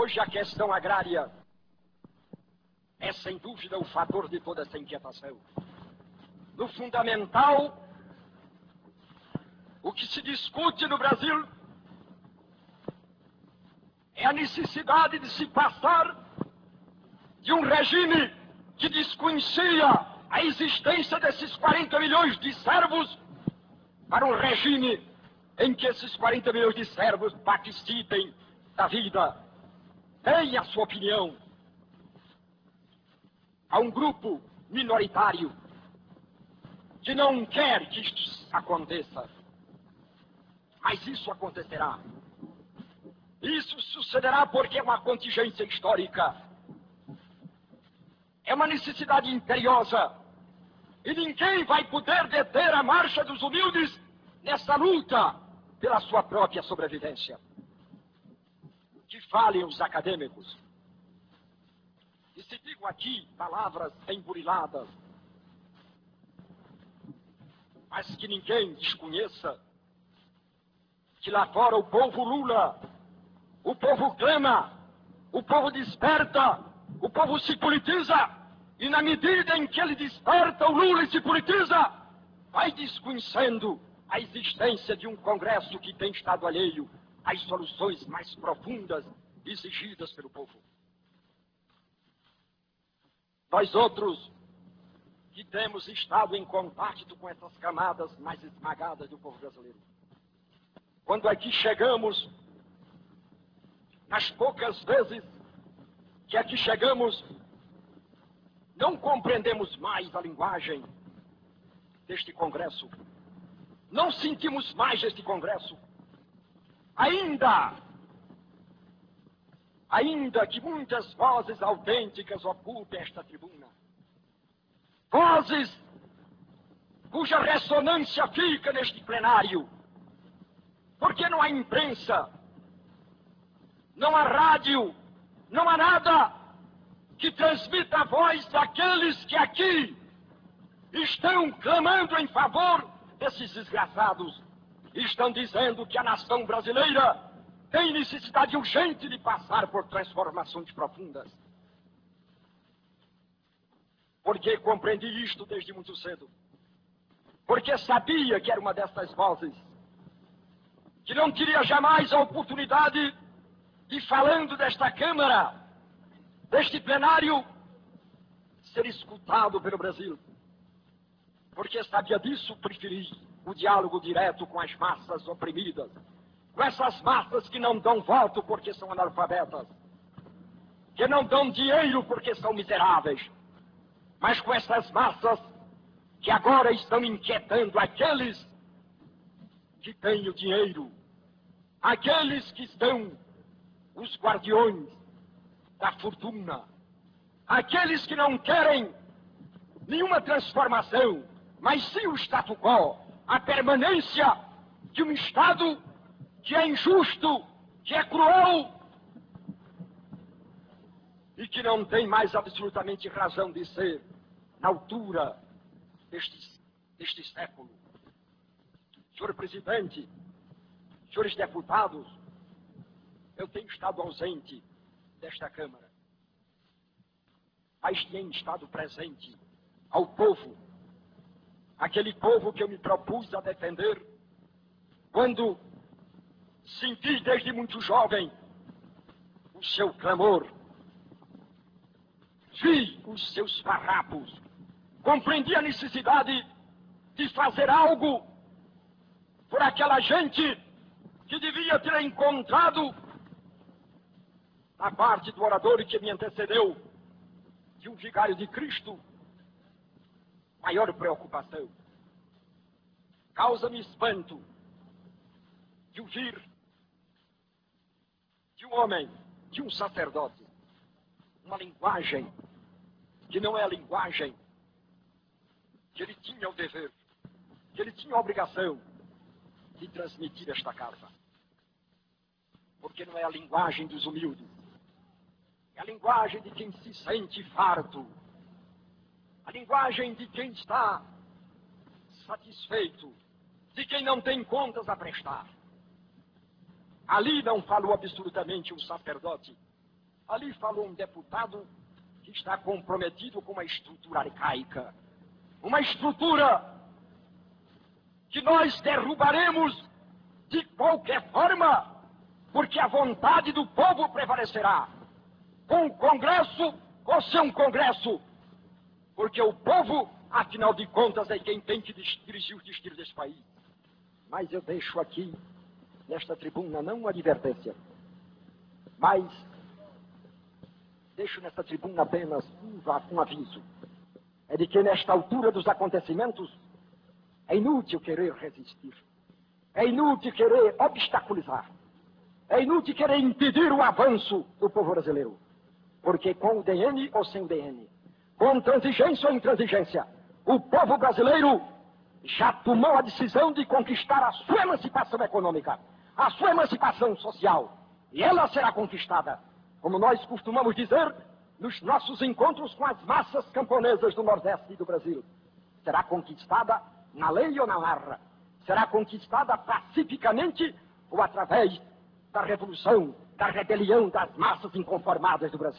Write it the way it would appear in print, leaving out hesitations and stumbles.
Hoje a questão agrária é sem dúvida o fator de toda essa inquietação. No fundamental, o que se discute no Brasil é a necessidade de se passar de um regime que desconhecia a existência desses 40 milhões de servos para um regime em que esses 40 milhões de servos participem da vida, deem a sua opinião. Há um grupo minoritário que não quer que isto aconteça, mas isso acontecerá. Isso sucederá porque é uma contingência histórica, é uma necessidade imperiosa, e ninguém vai poder deter a marcha dos humildes nessa luta pela sua própria sobrevivência. Que falem os acadêmicos, e se digam aqui palavras emburiladas, mas que ninguém desconheça que lá fora o povo lula, o povo clama, o povo desperta, o povo se politiza, e na medida em que ele desperta o Lula e se politiza, vai desconhecendo a existência de um Congresso que tem estado alheio às soluções mais profundas exigidas pelo povo. Nós outros, que temos estado em contato com essas camadas mais esmagadas do povo brasileiro, quando aqui chegamos, nas poucas vezes que aqui chegamos, não compreendemos mais a linguagem deste Congresso, não sentimos mais este Congresso, ainda que muitas vozes autênticas ocupem esta tribuna, vozes cuja ressonância fica neste plenário, porque não há imprensa, não há rádio, não há nada que transmita a voz daqueles que aqui estão clamando em favor desses desgraçados, estão dizendo que a nação brasileira tem necessidade urgente de passar por transformações profundas. Porque compreendi isto desde muito cedo. Porque sabia que era uma dessas vozes que não teria jamais a oportunidade de, falando desta Câmara, deste plenário, ser escutado pelo Brasil. Porque sabia disso, preferi o diálogo direto com as massas oprimidas, com essas massas que não dão voto porque são analfabetas, que não dão dinheiro porque são miseráveis, mas com essas massas que agora estão inquietando aqueles que têm o dinheiro, aqueles que são os guardiões da fortuna, aqueles que não querem nenhuma transformação, mas sim o status quo, a permanência de um Estado que é injusto, que é cruel e que não tem mais absolutamente razão de ser na altura deste século. Senhor Presidente, senhores deputados, eu tenho estado ausente desta Câmara, mas tenho estado presente ao povo, aquele povo que eu me propus a defender, quando senti desde muito jovem o seu clamor, vi os seus farrapos, compreendi a necessidade de fazer algo por aquela gente que devia ter encontrado, na parte do orador que me antecedeu, de um vigário de Cristo, maior preocupação. Causa-me espanto de ouvir de um homem, de um sacerdote, uma linguagem que não é a linguagem que ele tinha o dever, que ele tinha a obrigação de transmitir esta carta. Porque não é a linguagem dos humildes, é a linguagem de quem se sente farto, a linguagem de quem está satisfeito, de quem não tem contas a prestar. Ali não falou absolutamente um sacerdote, Ali falou um deputado que está comprometido com uma estrutura arcaica. Uma estrutura que nós derrubaremos de qualquer forma, porque a vontade do povo prevalecerá. Com o Congresso ou sem um Congresso. Porque o povo, afinal de contas, é quem tem que dirigir os destinos desse país. Mas eu deixo aqui, nesta tribuna, não uma advertência, mas deixo nesta tribuna apenas um aviso. É de que nesta altura dos acontecimentos é inútil querer resistir. É inútil querer obstaculizar. É inútil querer impedir o avanço do povo brasileiro. Porque com o DN ou sem o DN, com transigência ou intransigência, o povo brasileiro já tomou a decisão de conquistar a sua emancipação econômica, a sua emancipação social. E ela será conquistada, como nós costumamos dizer, nos nossos encontros com as massas camponesas do Nordeste e do Brasil. Será conquistada na lei ou na marra. Será conquistada pacificamente ou através da revolução, da rebelião das massas inconformadas do Brasil.